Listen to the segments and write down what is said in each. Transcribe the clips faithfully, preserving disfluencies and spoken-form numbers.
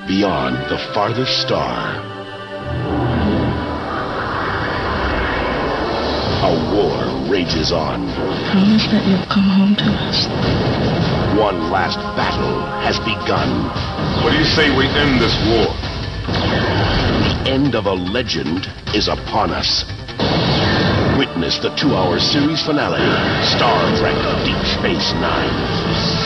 beyond the farthest star. A war rages on. Promise that you'll come home to us. One last battle has begun. What do you say we end this war? The end of a legend is upon us. Witness the two-hour series finale, Star Trek Deep Space Nine.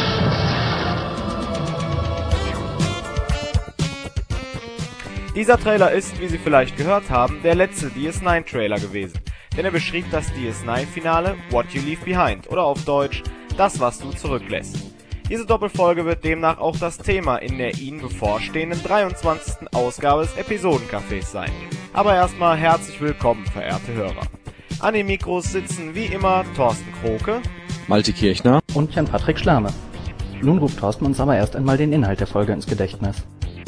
Dieser Trailer ist, wie Sie vielleicht gehört haben, der letzte D S neun Trailer gewesen, denn er beschrieb das D S neun Finale What You Leave Behind oder auf Deutsch Das, was du zurücklässt. Diese Doppelfolge wird demnach auch das Thema in der Ihnen bevorstehenden dreiundzwanzigsten Ausgabe des Episodencafés sein. Aber erstmal herzlich willkommen, verehrte Hörer. An den Mikros sitzen wie immer Thorsten Kroke, Malte Kirchner und Jan-Patrick Schlame. Nun ruft Thorsten uns aber erst einmal den Inhalt der Folge ins Gedächtnis.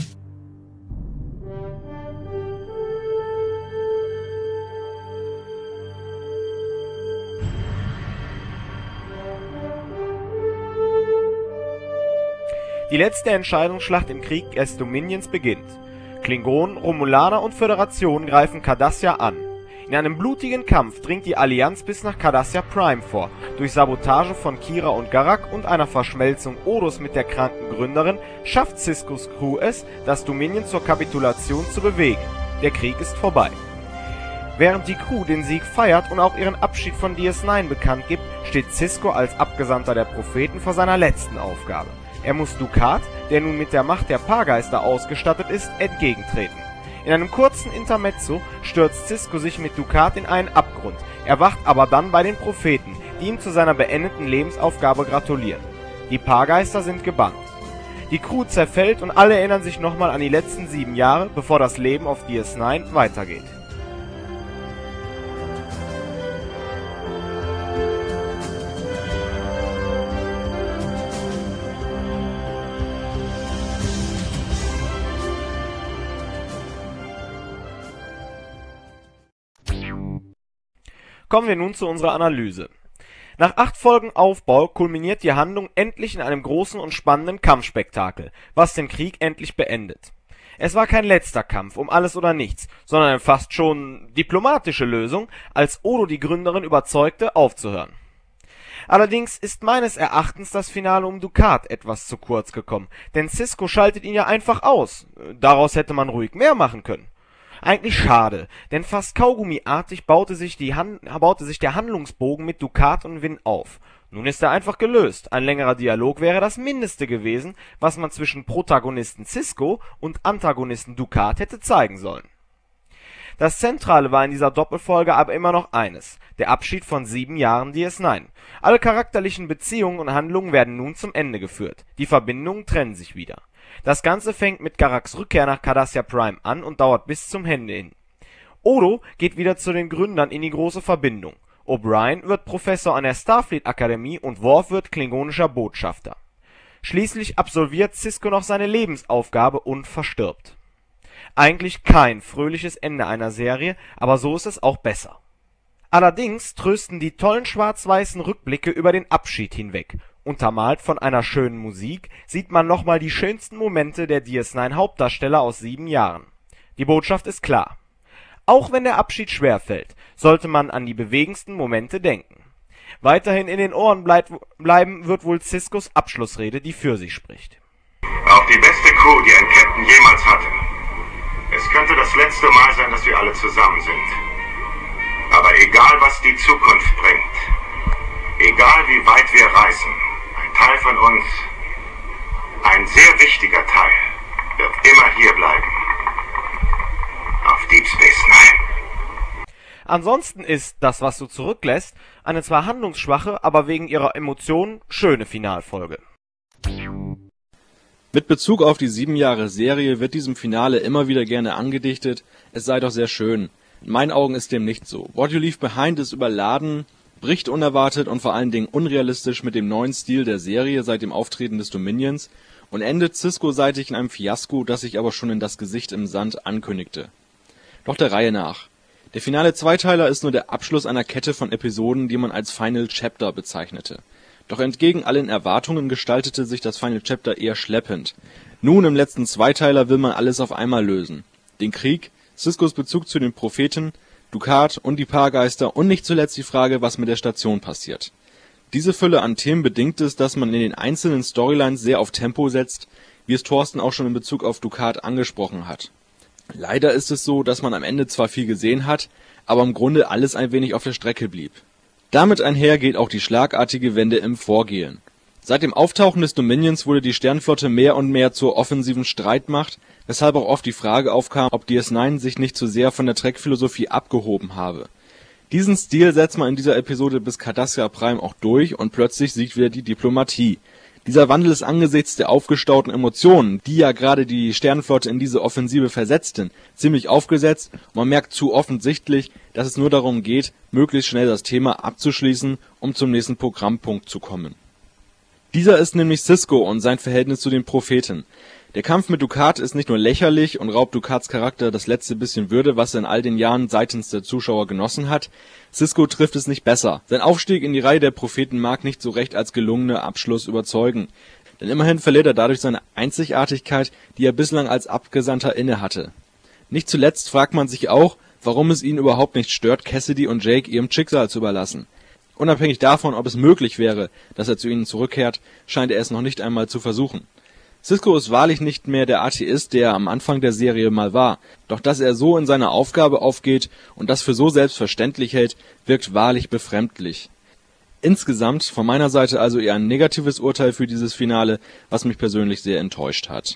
Die letzte Entscheidungsschlacht im Krieg des Dominions beginnt. Klingonen, Romulaner und Föderation greifen Cardassia an. In einem blutigen Kampf dringt die Allianz bis nach Cardassia Prime vor. Durch Sabotage von Kira und Garak und einer Verschmelzung Odos mit der kranken Gründerin schafft Siskos Crew es, das Dominion zur Kapitulation zu bewegen. Der Krieg ist vorbei. Während die Crew den Sieg feiert und auch ihren Abschied von D S neun bekannt gibt, steht Sisko als Abgesandter der Propheten vor seiner letzten Aufgabe. Er muss Dukat, der nun mit der Macht der Paargeister ausgestattet ist, entgegentreten. In einem kurzen Intermezzo stürzt Sisko sich mit Dukat in einen Abgrund, erwacht aber dann bei den Propheten, die ihm zu seiner beendeten Lebensaufgabe gratulieren. Die Paargeister sind gebannt. Die Crew zerfällt und alle erinnern sich nochmal an die letzten sieben Jahre, bevor das Leben auf D S neun weitergeht. Kommen wir nun zu unserer Analyse. Nach acht Folgen Aufbau kulminiert die Handlung endlich in einem großen und spannenden Kampfspektakel, was den Krieg endlich beendet. Es war kein letzter Kampf um alles oder nichts, sondern eine fast schon diplomatische Lösung, als Odo die Gründerin überzeugte, aufzuhören. Allerdings ist meines Erachtens das Finale um Dukat etwas zu kurz gekommen, denn Sisko schaltet ihn ja einfach aus. Daraus hätte man ruhig mehr machen können. Eigentlich schade, denn fast kaugummiartig baute sich, die Han- baute sich der Handlungsbogen mit Dukat und Winn auf. Nun ist er einfach gelöst. Ein längerer Dialog wäre das Mindeste gewesen, was man zwischen Protagonisten Sisko und Antagonisten Dukat hätte zeigen sollen. Das Zentrale war in dieser Doppelfolge aber immer noch eines: der Abschied von sieben Jahren D S neun. Alle charakterlichen Beziehungen und Handlungen werden nun zum Ende geführt. Die Verbindungen trennen sich wieder. Das Ganze fängt mit Garaks Rückkehr nach Cardassia Prime an und dauert bis zum Ende hin. Odo geht wieder zu den Gründern in die große Verbindung. O'Brien wird Professor an der Starfleet Akademie und Worf wird klingonischer Botschafter. Schließlich absolviert Sisko noch seine Lebensaufgabe und verstirbt. Eigentlich kein fröhliches Ende einer Serie, aber so ist es auch besser. Allerdings trösten die tollen schwarz-weißen Rückblicke über den Abschied hinweg. Untermalt von einer schönen Musik sieht man nochmal die schönsten Momente der D S neun Hauptdarsteller aus sieben Jahren. Die Botschaft ist klar: Auch wenn der Abschied schwerfällt, sollte man an die bewegendsten Momente denken. Weiterhin in den Ohren bleib, bleiben wird wohl Siskos Abschlussrede, die für sich spricht. Auch die beste Crew, die ein Captain jemals hatte. Es könnte das letzte Mal sein, dass wir alle zusammen sind. Aber egal, was die Zukunft bringt, egal wie weit wir reisen, ein Teil von uns, ein sehr wichtiger Teil, wird immer hier bleiben. Auf Deep Space Nine. Ansonsten ist Das, was du zurücklässt, eine zwar handlungsschwache, aber wegen ihrer Emotionen schöne Finalfolge. Mit Bezug auf die sieben Jahre Serie wird diesem Finale immer wieder gerne angedichtet, es sei doch sehr schön. In meinen Augen ist dem nicht so. What You Leave Behind ist überladen, bricht unerwartet und vor allen Dingen unrealistisch mit dem neuen Stil der Serie seit dem Auftreten des Dominions und endet Sisko-seitig in einem Fiasko, das sich aber schon in das Gesicht im Sand ankündigte. Doch der Reihe nach. Der finale Zweiteiler ist nur der Abschluss einer Kette von Episoden, die man als Final Chapter bezeichnete. Doch entgegen allen Erwartungen gestaltete sich das Final Chapter eher schleppend. Nun im letzten Zweiteiler will man alles auf einmal lösen. Den Krieg, Siskos Bezug zu den Propheten, Dukat und die Paargeister und nicht zuletzt die Frage, was mit der Station passiert. Diese Fülle an Themen bedingt es, dass man in den einzelnen Storylines sehr auf Tempo setzt, wie es Thorsten auch schon in Bezug auf Dukat angesprochen hat. Leider ist es so, dass man am Ende zwar viel gesehen hat, aber im Grunde alles ein wenig auf der Strecke blieb. Damit einher geht auch die schlagartige Wende im Vorgehen. Seit dem Auftauchen des Dominions wurde die Sternflotte mehr und mehr zur offensiven Streitmacht, weshalb auch oft die Frage aufkam, ob D S neun sich nicht zu sehr von der Trek-Philosophie abgehoben habe. Diesen Stil setzt man in dieser Episode bis Cardassia Prime auch durch und plötzlich siegt wieder die Diplomatie. Dieser Wandel ist angesichts der aufgestauten Emotionen, die ja gerade die Sternenflotte in diese Offensive versetzten, ziemlich aufgesetzt und man merkt zu offensichtlich, dass es nur darum geht, möglichst schnell das Thema abzuschließen, um zum nächsten Programmpunkt zu kommen. Dieser ist nämlich Sisko und sein Verhältnis zu den Propheten. Der Kampf mit Dukat ist nicht nur lächerlich und raubt Dukats Charakter das letzte bisschen Würde, was er in all den Jahren seitens der Zuschauer genossen hat. Sisko trifft es nicht besser. Sein Aufstieg in die Reihe der Propheten mag nicht so recht als gelungener Abschluss überzeugen. Denn immerhin verliert er dadurch seine Einzigartigkeit, die er bislang als Abgesandter innehatte. Nicht zuletzt fragt man sich auch, warum es ihn überhaupt nicht stört, Cassidy und Jake ihrem Schicksal zu überlassen. Unabhängig davon, ob es möglich wäre, dass er zu ihnen zurückkehrt, scheint er es noch nicht einmal zu versuchen. Sisko ist wahrlich nicht mehr der Atheist, der er am Anfang der Serie mal war, doch dass er so in seiner Aufgabe aufgeht und das für so selbstverständlich hält, wirkt wahrlich befremdlich. Insgesamt von meiner Seite also eher ein negatives Urteil für dieses Finale, was mich persönlich sehr enttäuscht hat.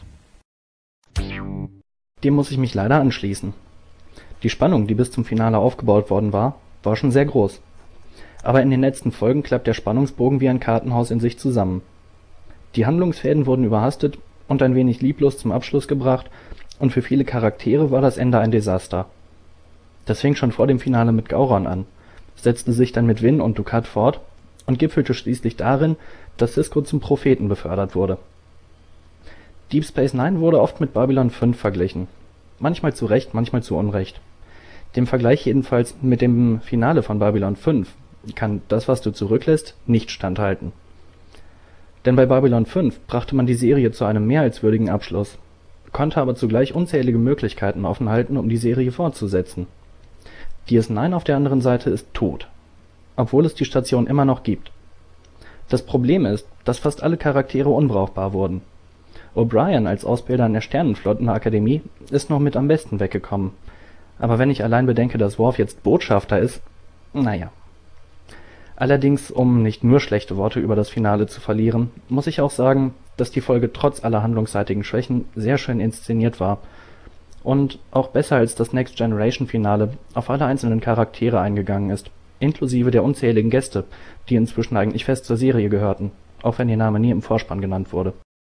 Dem muss ich mich leider anschließen. Die Spannung, die bis zum Finale aufgebaut worden war, war schon sehr groß. Aber in den letzten Folgen klappt der Spannungsbogen wie ein Kartenhaus in sich zusammen. Die Handlungsfäden wurden überhastet und ein wenig lieblos zum Abschluss gebracht und für viele Charaktere war das Ende ein Desaster. Das fing schon vor dem Finale mit Gowron an, setzte sich dann mit Win und Dukat fort und gipfelte schließlich darin, dass Sisko zum Propheten befördert wurde. Deep Space Nine wurde oft mit Babylon fünf verglichen. Manchmal zu Recht, manchmal zu Unrecht. Dem Vergleich jedenfalls mit dem Finale von Babylon fünf kann Das, was du zurücklässt, nicht standhalten. Denn bei Babylon fünf brachte man die Serie zu einem mehr als würdigen Abschluss, konnte aber zugleich unzählige Möglichkeiten offen halten, um die Serie fortzusetzen. D S neun auf der anderen Seite ist tot, obwohl es die Station immer noch gibt. Das Problem ist, dass fast alle Charaktere unbrauchbar wurden. O'Brien als Ausbilder in der Sternenflottenakademie ist noch mit am besten weggekommen. Aber wenn ich allein bedenke, dass Worf jetzt Botschafter ist, naja. Allerdings, um nicht nur schlechte Worte über das Finale zu verlieren, muss ich auch sagen, dass die Folge trotz aller handlungsseitigen Schwächen sehr schön inszeniert war und auch besser als das Next Generation Finale auf alle einzelnen Charaktere eingegangen ist, inklusive der unzähligen Gäste, die inzwischen eigentlich fest zur Serie gehörten, auch wenn ihr Name nie im Vorspann genannt wurde.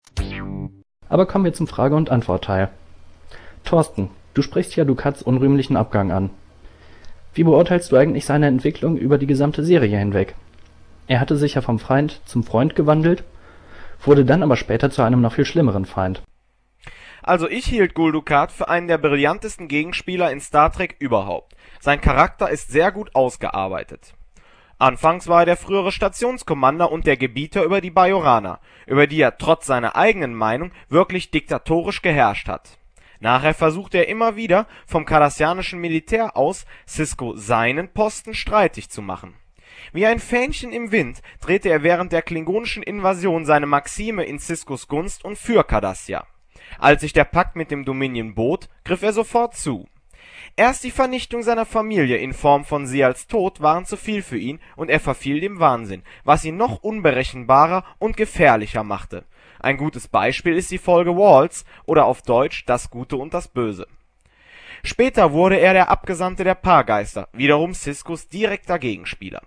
Aber kommen wir zum Frage- und Antwortteil. Thorsten, du sprichst ja Dukats unrühmlichen Abgang an. Wie beurteilst du eigentlich seine Entwicklung über die gesamte Serie hinweg? Er hatte sich ja vom Feind zum Freund gewandelt, wurde dann aber später zu einem noch viel schlimmeren Feind. Also ich hielt Gul Dukat für einen der brillantesten Gegenspieler in Star Trek überhaupt. Sein Charakter ist sehr gut ausgearbeitet. Anfangs war er der frühere Stationskommander und der Gebieter über die Bajoraner, über die er trotz seiner eigenen Meinung wirklich diktatorisch geherrscht hat. Nachher versuchte er immer wieder, vom kardassianischen Militär aus Sisko seinen Posten streitig zu machen. Wie ein Fähnchen im Wind drehte er während der klingonischen Invasion seine Maxime in Siskos Gunst und für Cardassia. Als sich der Pakt mit dem Dominion bot, griff er sofort zu. Erst die Vernichtung seiner Familie in Form von Sials Tod waren zu viel für ihn und er verfiel dem Wahnsinn, was ihn noch unberechenbarer und gefährlicher machte. Ein gutes Beispiel ist die Folge Walls oder auf Deutsch Das Gute und das Böse. Später wurde er der Abgesandte der Paargeister, wiederum Siskos direkter Gegenspieler.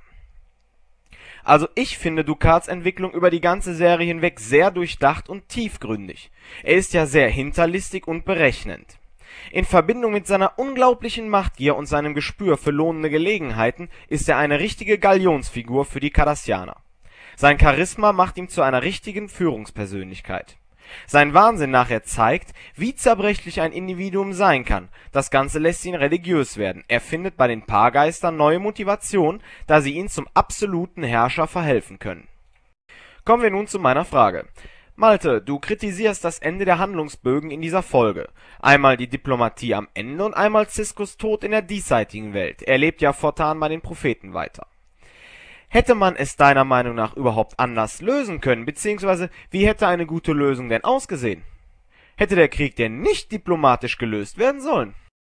Also ich finde Dukats Entwicklung über die ganze Serie hinweg sehr durchdacht und tiefgründig. Er ist ja sehr hinterlistig und berechnend. In Verbindung mit seiner unglaublichen Machtgier und seinem Gespür für lohnende Gelegenheiten ist er eine richtige Galionsfigur für die Cardassianer. Sein Charisma macht ihn zu einer richtigen Führungspersönlichkeit. Sein Wahnsinn nachher zeigt, wie zerbrechlich ein Individuum sein kann. Das Ganze lässt ihn religiös werden. Er findet bei den Paargeistern neue Motivation, da sie ihn zum absoluten Herrscher verhelfen können. Kommen wir nun zu meiner Frage. Malte, du kritisierst das Ende der Handlungsbögen in dieser Folge. Einmal die Diplomatie am Ende und einmal Siskos Tod in der diesseitigen Welt. Er lebt ja fortan bei den Propheten weiter. Hätte man es deiner Meinung nach überhaupt anders lösen können, beziehungsweise wie hätte eine gute Lösung denn ausgesehen? Hätte der Krieg denn nicht diplomatisch gelöst werden sollen?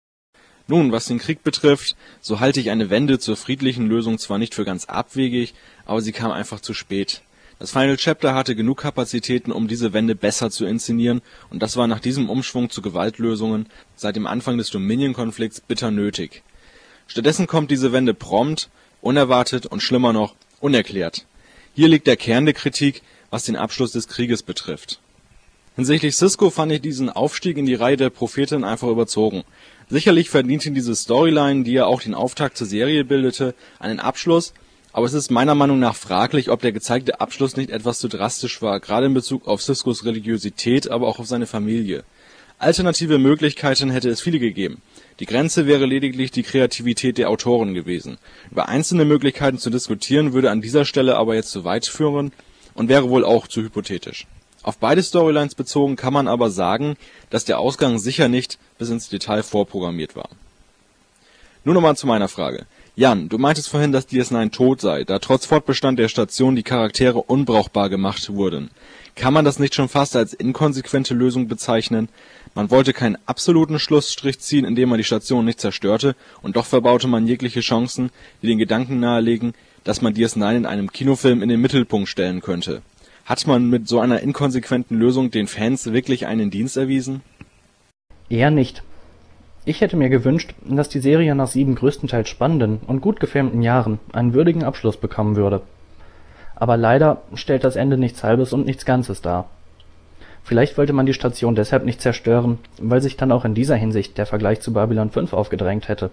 Nun, was den Krieg betrifft, so halte ich eine Wende zur friedlichen Lösung zwar nicht für ganz abwegig, aber sie kam einfach zu spät. Das Final Chapter hatte genug Kapazitäten, um diese Wende besser zu inszenieren, und das war nach diesem Umschwung zu Gewaltlösungen seit dem Anfang des Dominion-Konflikts bitter nötig. Stattdessen kommt diese Wende prompt, unerwartet und schlimmer noch, unerklärt. Hier liegt der Kern der Kritik, was den Abschluss des Krieges betrifft. Hinsichtlich Sisko fand ich diesen Aufstieg in die Reihe der Prophetin einfach überzogen. Sicherlich verdiente diese Storyline, die ja auch den Auftakt zur Serie bildete, einen Abschluss, aber es ist meiner Meinung nach fraglich, ob der gezeigte Abschluss nicht etwas zu drastisch war, gerade in Bezug auf Siskos Religiosität, aber auch auf seine Familie. Alternative Möglichkeiten hätte es viele gegeben. Die Grenze wäre lediglich die Kreativität der Autoren gewesen. Über einzelne Möglichkeiten zu diskutieren, würde an dieser Stelle aber jetzt zu weit führen und wäre wohl auch zu hypothetisch. Auf beide Storylines bezogen kann man aber sagen, dass der Ausgang sicher nicht bis ins Detail vorprogrammiert war. Nun nochmal zu meiner Frage. Jan, du meintest vorhin, dass D S neun tot sei, da trotz Fortbestand der Station die Charaktere unbrauchbar gemacht wurden. Kann man das nicht schon fast als inkonsequente Lösung bezeichnen? Man wollte keinen absoluten Schlussstrich ziehen, indem man die Station nicht zerstörte, und doch verbaute man jegliche Chancen, die den Gedanken nahelegen, dass man D S neun in einem Kinofilm in den Mittelpunkt stellen könnte. Hat man mit so einer inkonsequenten Lösung den Fans wirklich einen Dienst erwiesen? Eher nicht. Ich hätte mir gewünscht, dass die Serie nach sieben größtenteils spannenden und gut gefilmten Jahren einen würdigen Abschluss bekommen würde. Aber leider stellt das Ende nichts Halbes und nichts Ganzes dar. Vielleicht wollte man die Station deshalb nicht zerstören, weil sich dann auch in dieser Hinsicht der Vergleich zu Babylon fünf aufgedrängt hätte.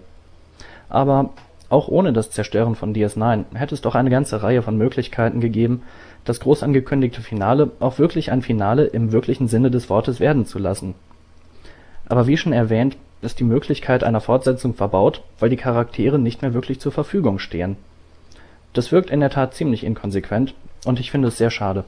Aber auch ohne das Zerstören von D S neun hätte es doch eine ganze Reihe von Möglichkeiten gegeben, das groß angekündigte Finale auch wirklich ein Finale im wirklichen Sinne des Wortes werden zu lassen. Aber wie schon erwähnt, ist die Möglichkeit einer Fortsetzung verbaut, weil die Charaktere nicht mehr wirklich zur Verfügung stehen. Das wirkt in der Tat ziemlich inkonsequent und ich finde es sehr schade.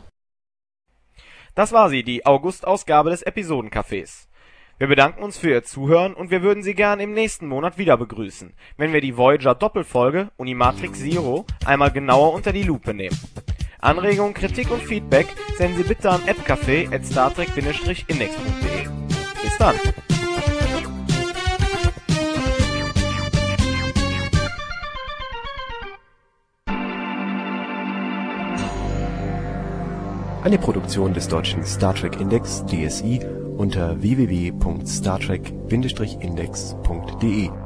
Das war sie, die August-Ausgabe des Episodencafés. Wir bedanken uns für Ihr Zuhören und wir würden Sie gern im nächsten Monat wieder begrüßen, wenn wir die Voyager-Doppelfolge Unimatrix Zero einmal genauer unter die Lupe nehmen. Anregungen, Kritik und Feedback senden Sie bitte an appcafé at startrek index punkt de. Bis dann! Eine Produktion des deutschen Star Trek Index D S I unter w w w punkt startrek index punkt de